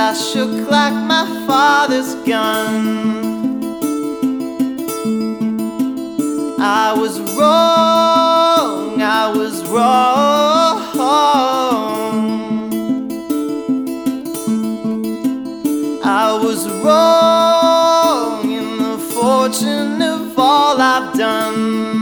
I shook like my father's gun. I was wrong, I was wrong. I was wrong in the fortune of all I've done.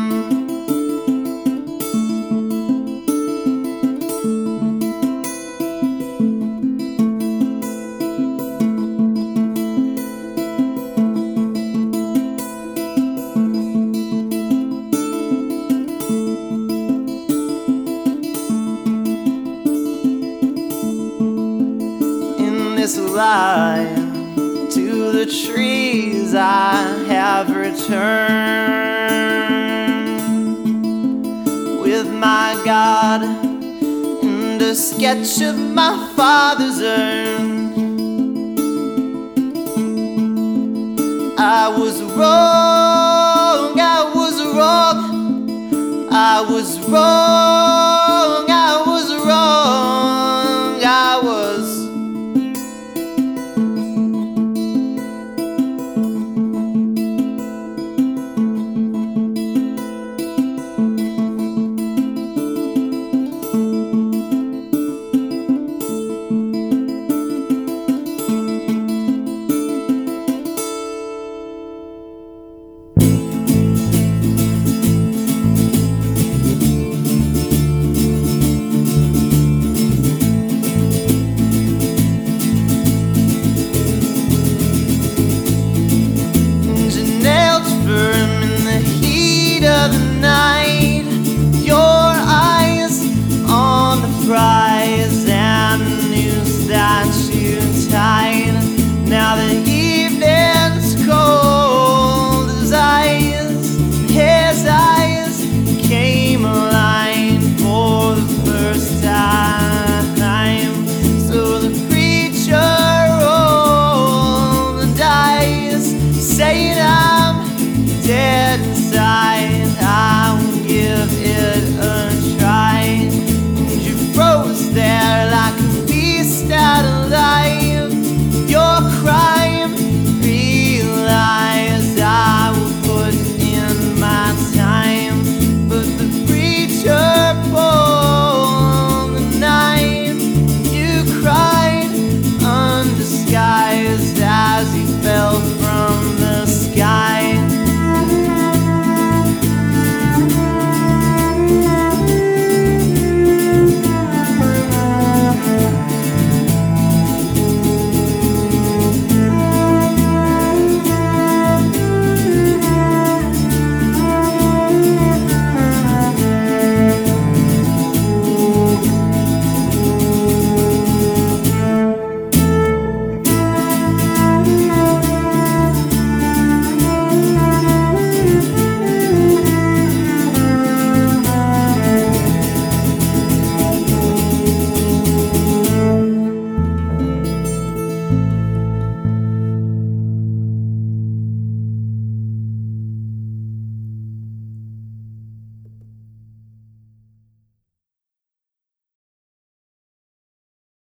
This life to the trees I have returned with my God and a sketch of my father's urn. I was wrong, I was wrong, I was wrong.